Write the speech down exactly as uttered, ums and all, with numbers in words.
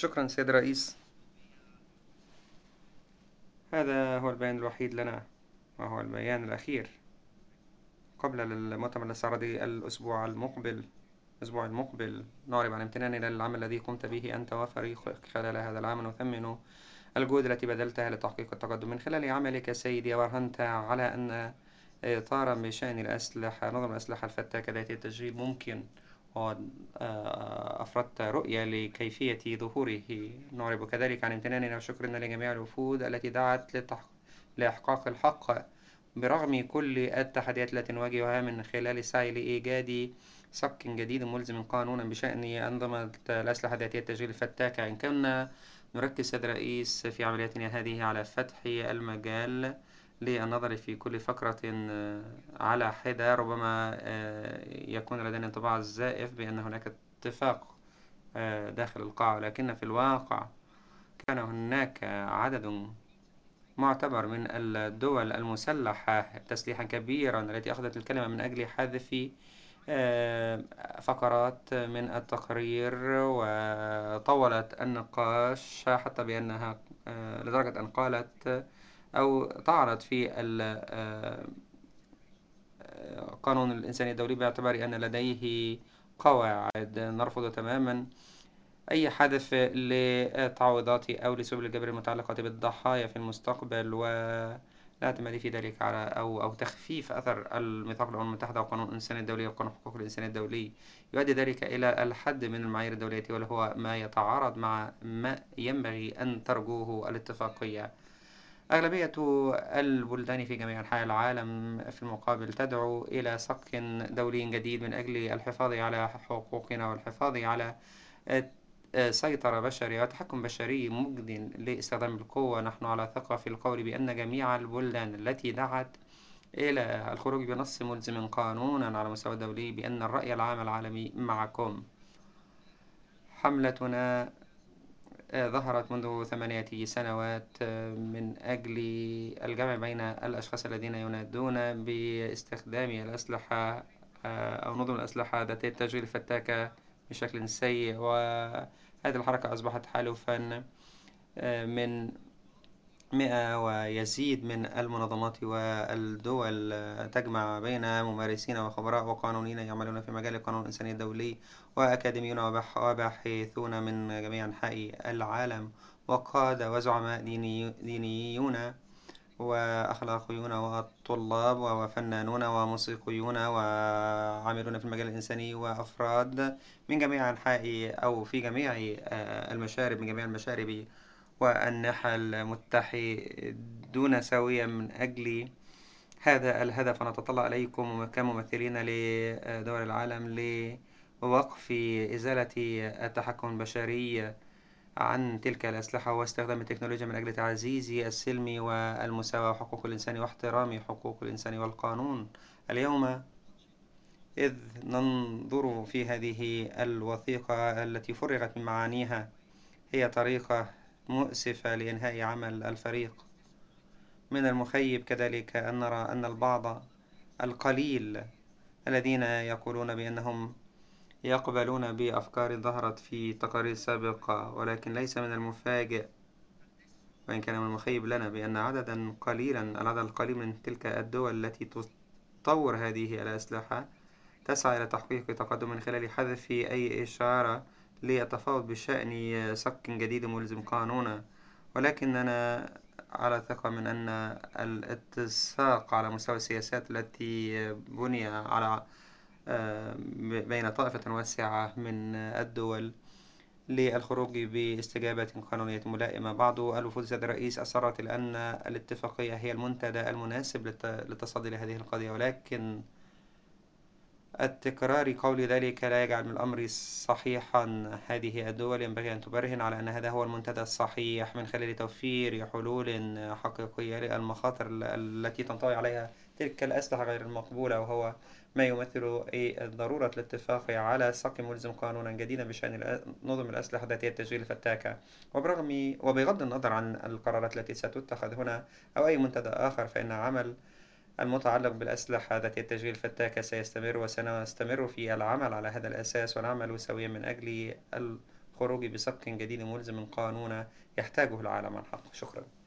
شكرا سيد الرئيس. هذا هو البيان الوحيد لنا، وهو البيان الأخير قبل المؤتمر الاستعراضي الأسبوع المقبل. الأسبوع المقبل نعرب عن امتناننا للعمل الذي قمت به أنت وفريقك خلال هذا العام، ونثمن الجهود التي بذلتها لتحقيق التقدم من خلال عملك سيدي. وبرهنت على أن إطارا بشأن الأسلحة، نظم الأسلحة الفتاكة ذات التشغيل ممكن، وأفردت رؤية لكيفية ظهوره. نعرب كذلك عن امتناننا وشكرنا لجميع الوفود التي دعت لتح... لإحقاق الحق برغم كل التحديات التي نواجهها، من خلال السعي لإيجاد صك جديد ملزم قانونا بشأن أنظمة الأسلحة ذاتية التشغيل الفتاكة. إن كنا نركز سيد الرئيس في عملياتنا هذه على فتح المجال للنظر في كل فقرة على حدة، ربما يكون لدينا انطباع زائف بأن هناك اتفاق داخل القاعة، لكن في الواقع كان هناك عدد معتبر من الدول المسلحة تسليحا كبيرا التي أخذت الكلمة من أجل حذف فقرات من التقرير، وطولت النقاش حتى بأنها لدرجة أن قالت أو طعنت في قانون الإنساني الدولي باعتبار أن لديه قواعد. نرفض تماما أي حذف لتعويضات أو لسبل الجبر المتعلقة بالضحايا في المستقبل، والاعتماد في ذلك على أو أو تخفيف أثر الميثاق الأمم المتحدة وقانون الإنسان الدولي وقانون حقوق الإنسان الدولي. يؤدي ذلك إلى الحد من المعايير الدولية، وهو ما يتعارض مع ما ينبغي أن ترجوه الاتفاقية. أغلبية البلدان في جميع أنحاء العالم في المقابل تدعو إلى صك دولي جديد من أجل الحفاظ على حقوقنا والحفاظ على سيطرة بشرية وتحكم بشري مجد لاستخدام القوة. نحن على ثقة في القول بأن جميع البلدان التي دعت إلى الخروج بنص ملزم قانونا على مستوى دولي بأن الرأي العام العالمي معكم. حملتنا ظهرت منذ ثمانية سنوات من أجل الجمع بين الأشخاص الذين ينادون باستخدام الأسلحة أو نظم الأسلحة ذاتية التشغيل الفتاكة بشكل سيء، وهذه الحركة أصبحت حلفا من مئة ويزيد من المنظمات والدول، تجمع بين ممارسين وخبراء وقانونيين يعملون في مجال القانون الإنساني الدولي، وأكاديميون وباحثون من جميع أنحاء العالم، وقادة وزعماء ديني دينيون وأخلاقيون وطلاب وفنانون وموسيقيون وعاملون في المجال الإنساني، وأفراد من جميع أنحاء أو في جميع المشارب، من جميع المشارب والنحل، متحدون سويا من أجل هذا الهدف. ونتطلع إليكم كممثلين لدول العالم لوقف إزالة التحكم البشري عن تلك الأسلحة واستخدام التكنولوجيا من أجل تعزيز السلم والمساواة وحقوق الإنسان واحترام حقوق الإنسان والقانون. اليوم إذ ننظر في هذه الوثيقة التي فرغت من معانيها، هي طريقة مؤسفة لإنهاء عمل الفريق. من المخيب كذلك أن نرى أن البعض القليل الذين يقولون بأنهم يقبلون بأفكار ظهرت في تقارير سابقة، ولكن ليس من المفاجئ وإن كان من المخيب لنا بأن عددا قليلا العدد القليل من تلك الدول التي تطور هذه الأسلحة تسعى إلى تحقيق تقدم من خلال حذف أي إشارة للتفاوض بشأن صك جديد ملزم قانونا. ولكننا على ثقة من أن الاتساق على مستوى السياسات التي بني على بين طائفة واسعة من الدول للخروج باستجابة قانونية ملائمة. بعض الوفود سيد الرئيس أصرت إلى أن الاتفاقية هي المنتدى المناسب للتصدي لهذه القضية، ولكن التكرار قول ذلك لا يجعل من الأمر صحيحا. هذه الدول ينبغي أن تبرهن على أن هذا هو المنتدى الصحيح من خلال توفير حلول حقيقية للمخاطر التي تنطوي عليها تلك الأسلحة غير المقبولة، وهو ما يمثل ضرورة الاتفاق على صك ملزم قانونا جديدا بشأن نظم الأسلحة ذاتية التشغيل الفتاكة. وبرغم وبغض النظر عن القرارات التي ستتخذ هنا أو أي منتدى آخر، فإن عمل المتعلق بالأسلحة ذات التشغيل الفتاكة سيستمر، وسنستمر في العمل على هذا الأساس ونعمل سويا من أجل والخروج بسبق جديد ملزم قانون يحتاجه العالم الحق. شكرا.